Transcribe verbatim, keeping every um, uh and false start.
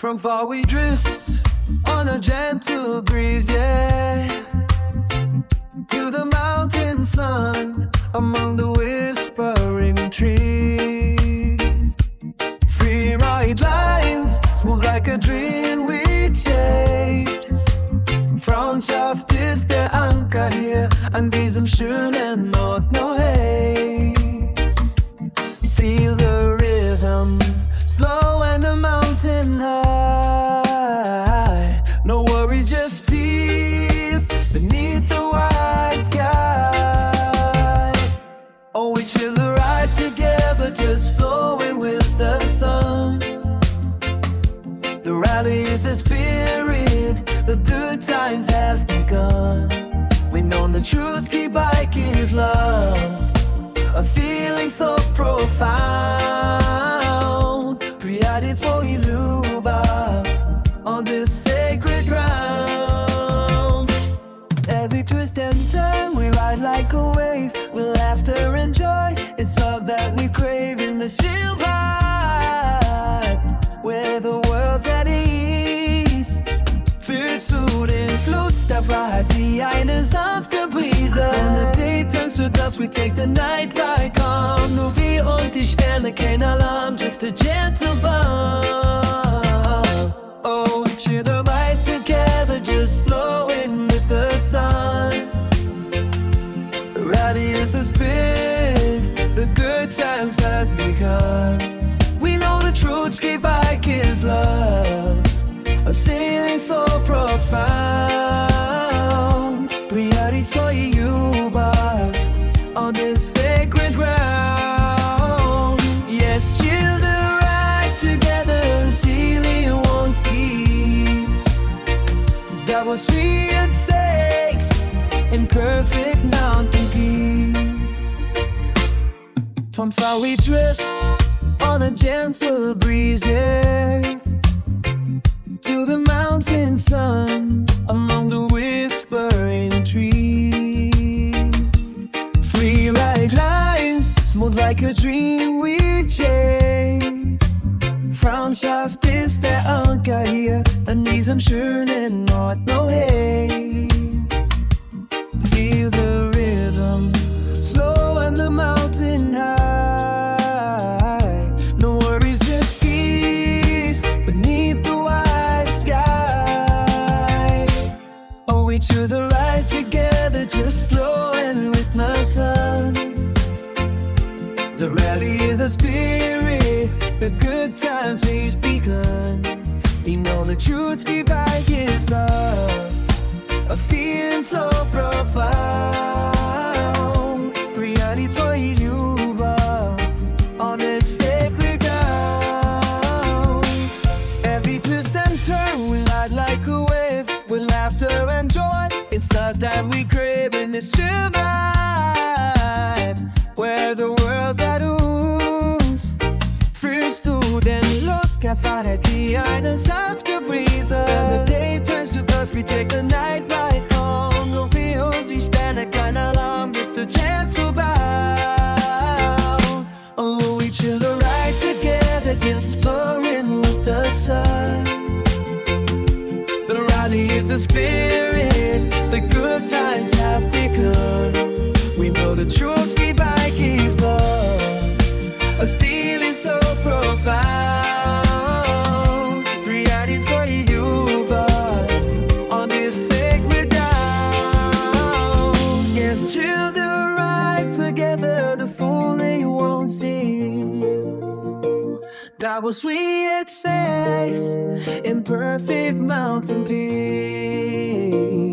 From far we drift on a gentle breeze, yeah, to the mountain sun among the whispering trees. Free right lines, smooth like a dream we chase. Freundschaft ist der Anker hier an diesem schönen Ort, no haste. Feel the rhythm, slow and the mountain high. No worries, just peace beneath the white sky. Oh, we chill the ride together, just flowing with the sun. The rally is the spirit, the good times have begun. We know the true ski bike is love, a feeling so profound. Приятит твой любовь on this sacred ground. Every twist and turn, we ride like a wave with laughter and joy. It's love that we crave in the chill vibe, where the world's at ease. Fühlst du den Fluss der Freiheit wie eine sanfte Brise? And the day turns to dusk, we take the night ride calm. Nur wir und die Sterne, kein Alarm, just a gentle bump. Oh, we chill the ride together, just flowing with the sun. Rowdy is the spirit, the good times have begun. We know the truth, ski bike is love, a feeling so profound. Приятит твой любовь on this sacred ground. Yes, chill the ride together till it won't cease. Double sweet it takes in perfect mountain peace. From far we drift on a gentle breeze, yeah, to the mountain sun among the whispering trees. Free right lines, smooth like a dream we chase. Freundschaft ist der Anker hier an diesem schönen Ort, no haste. Feel the rhythm, slow and the mountain high. No worries, just peace beneath the white sky. Oh, we to the right together, just flowing with my sun. The rally in the spirit, the good times has begun. We know the truth, ski bike is love, a feeling so profound. Приятит твой любовь on this sacred ground. Every twist and turn, we ride like a wave with laughter and joy. It's love that we crave in this chill vibe, where the world's at uns. Fühlst du den Lust, Freiheit wie eine sanfte Brise? And the day turns to dusk, we take the night ride home. Nur wir und die Sterne, kein Alarm, just a gentle bow. Oh, we chill the ride together, just flowing with the sun. The rally is the spirit, the good times have begun. We know the truth, ski bike is love, a stealing so profound. Приятит твой любовь on this sacred ground. Yes, chill the ride together, the fool they won't see. Double sweet taste in perfect mountain peace.